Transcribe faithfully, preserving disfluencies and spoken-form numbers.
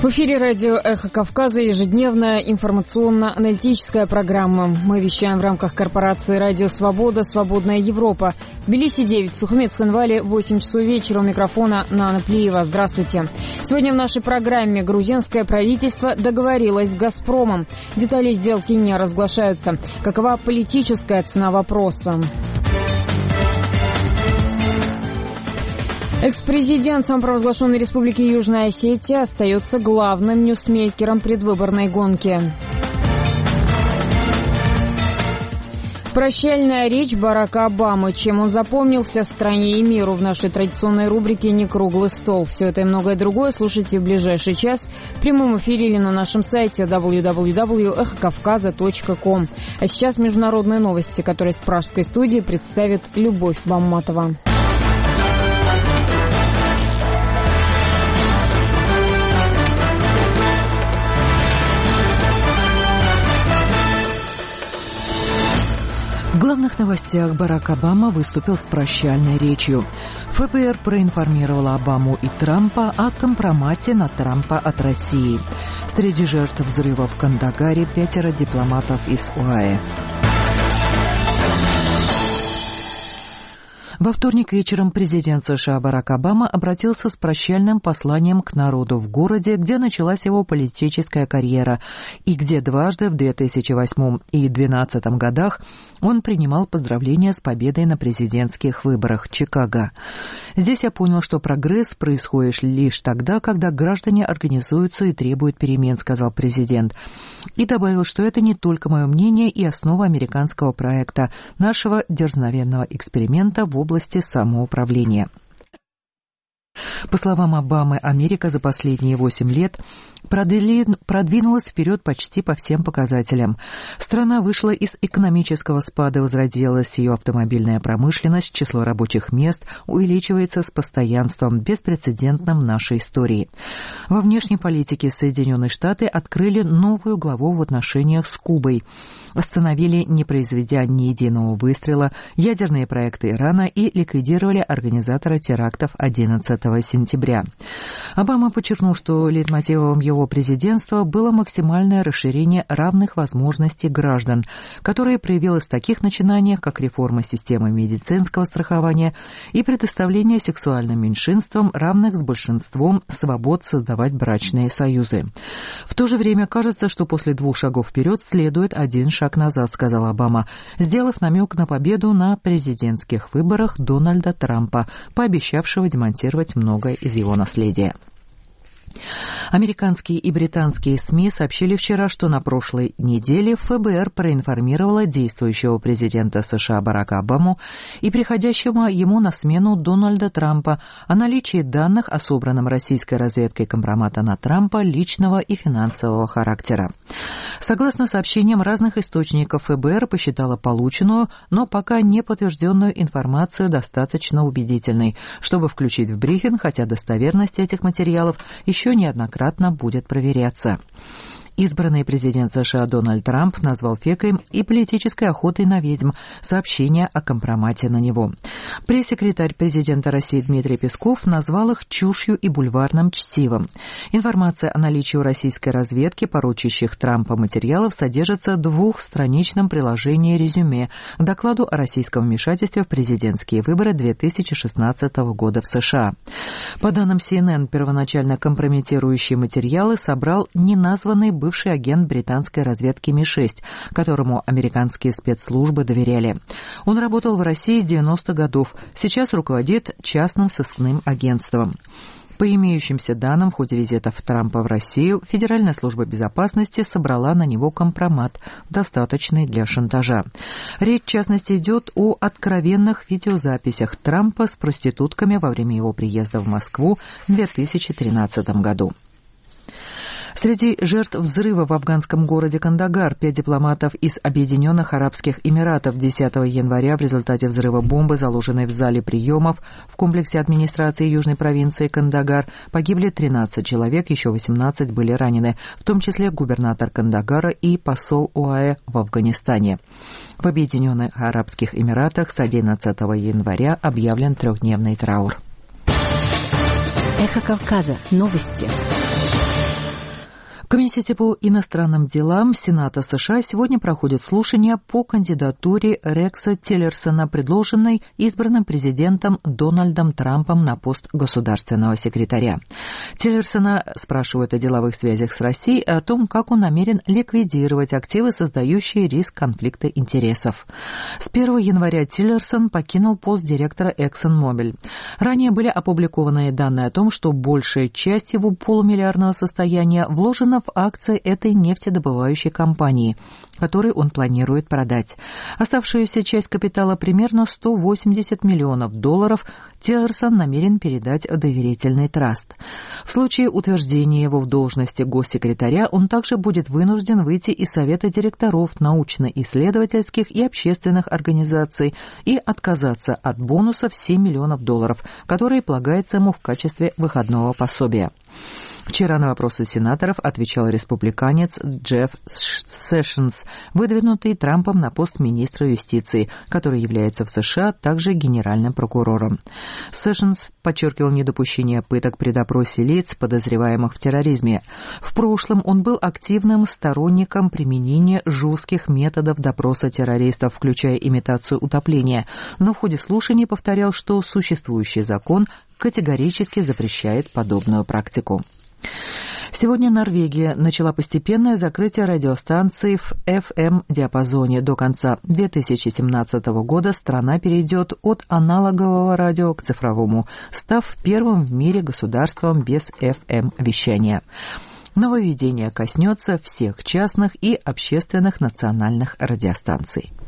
В эфире радио «Эхо Кавказа» ежедневная информационно-аналитическая программа. Мы вещаем в рамках корпорации «Радио Свобода. Свободная Европа». В Тбилиси девять, в Сухумет-Цхинвале восемь часов вечера. У микрофона Нана Плиева. Здравствуйте. Сегодня в нашей программе грузинское правительство договорилось с «Газпромом». Детали сделки не разглашаются. Какова политическая цена вопроса? Экс-президент самопровозглашенной Республики Южная Осетия остается главным ньюсмейкером предвыборной гонки. Прощальная речь Барака Обамы. Чем он запомнился стране и миру? В нашей традиционной рубрике «Не круглый стол». Все это и многое другое слушайте в ближайший час в прямом эфире или на нашем сайте дабл ю дабл ю дабл ю точка эхо кавказа точка ком. А сейчас международные новости, которые с пражской студии представит Любовь Бамматова. В главных новостях Барак Обама выступил с прощальной речью. эф бэ эр проинформировала Обаму и Трампа о компромате на Трампа от России. Среди жертв взрыва в Кандагаре пятеро дипломатов из ОАЭ. Во вторник вечером президент США Барак Обама обратился с прощальным посланием к народу в городе, где началась его политическая карьера, и где дважды в две тысячи восьмом и две тысячи двенадцатом годах он принимал поздравления с победой на президентских выборах Чикаго. «Здесь я понял, что прогресс происходит лишь тогда, когда граждане организуются и требуют перемен», — сказал президент. И добавил, что это не только мое мнение и основа американского проекта, нашего дерзновенного эксперимента в области самоуправления. По словам Обамы, Америка за последние восемь лет продвинулась вперед почти по всем показателям. Страна вышла из экономического спада, возродилась ее автомобильная промышленность, число рабочих мест увеличивается с постоянством, беспрецедентным в нашей истории. Во внешней политике Соединенные Штаты открыли новую главу в отношениях с Кубой. Остановили, не произведя ни единого выстрела, ядерные проекты Ирана и ликвидировали организатора терактов одиннадцатого сентября. Обама подчеркнул, что лейтмотивом его президентства было максимальное расширение равных возможностей граждан, которое проявилось в таких начинаниях, как реформа системы медицинского страхования и предоставление сексуальным меньшинствам равных с большинством свобод создавать брачные союзы. В то же время кажется, что после двух шагов вперед следует один шаг назад, сказал Обама, сделав намек на победу на президентских выборах Дональда Трампа, пообещавшего демонтировать многое из его наследия. Американские и британские СМИ сообщили вчера, что на прошлой неделе эф бэ эр проинформировала действующего президента США Барака Обаму и приходящего ему на смену Дональда Трампа о наличии данных о собранном российской разведкой компромата на Трампа личного и финансового характера. Согласно сообщениям разных источников, эф бэ эр посчитала полученную, но пока не подтвержденную информацию достаточно убедительной, чтобы включить в брифинг, хотя достоверность этих материалов еще неоднократно будет проверяться. Избранный президент США Дональд Трамп назвал фейком и политической охотой на ведьм сообщения о компромате на него. Пресс-секретарь президента России Дмитрий Песков назвал их чушью и бульварным чтивом. Информация о наличии у российской разведки порочащих Трампа материалов содержится в двухстраничном приложении резюме к докладу о российском вмешательстве в президентские выборы две тысячи шестнадцатого года в США. По данным си эн эн, первоначально компрометирующие материалы собрал неназванный бывший агент британской разведки Ми шесть, которому американские спецслужбы доверяли. Он работал в России с девяностых годов, сейчас руководит частным сыскным агентством. По имеющимся данным, в ходе визитов Трампа в Россию Федеральная служба безопасности собрала на него компромат, достаточный для шантажа. Речь, в частности, идет о откровенных видеозаписях Трампа с проститутками во время его приезда в Москву в две тысячи тринадцатом году. Среди жертв взрыва в афганском городе Кандагар пять дипломатов из Объединенных Арабских Эмиратов десятого января в результате взрыва бомбы, заложенной в зале приемов в комплексе администрации южной провинции Кандагар, погибли тринадцать человек, еще восемнадцать были ранены, в том числе губернатор Кандагара и посол ОАЭ в Афганистане. В Объединенных Арабских Эмиратах с одиннадцатого января объявлен трехдневный траур. Эхо Кавказа. Новости. В Комитете по иностранным делам Сената США сегодня проходит слушание по кандидатуре Рекса Тиллерсона, предложенной избранным президентом Дональдом Трампом на пост государственного секретаря. Тиллерсона спрашивают о деловых связях с Россией и о том, как он намерен ликвидировать активы, создающие риск конфликта интересов. С первого января Тиллерсон покинул пост директора ExxonMobil. Ранее были опубликованы данные о том, что большая часть его полумиллиардного состояния вложена в акции этой нефтедобывающей компании, которые он планирует продать. Оставшуюся часть капитала, примерно сто восемьдесят миллионов долларов, Тиллерсон намерен передать в доверительный траст. В случае утверждения его в должности госсекретаря он также будет вынужден выйти из совета директоров научно-исследовательских и общественных организаций и отказаться от бонусов семь миллионов долларов, которые полагаются ему в качестве выходного пособия. Вчера на вопросы сенаторов отвечал республиканец Джефф Сэшенс, выдвинутый Трампом на пост министра юстиции, который является в США также генеральным прокурором. Сэшенс подчеркивал недопущение пыток при допросе лиц, подозреваемых в терроризме. В прошлом он был активным сторонником применения жестких методов допроса террористов, включая имитацию утопления, но в ходе слушаний повторял, что существующий закон категорически запрещает подобную практику. Сегодня Норвегия начала постепенное закрытие радиостанций в эф эм-диапазоне. До конца две тысячи семнадцатого года страна перейдет от аналогового радио к цифровому, став первым в мире государством без эф эм-вещания. Нововведение коснется всех частных и общественных национальных радиостанций.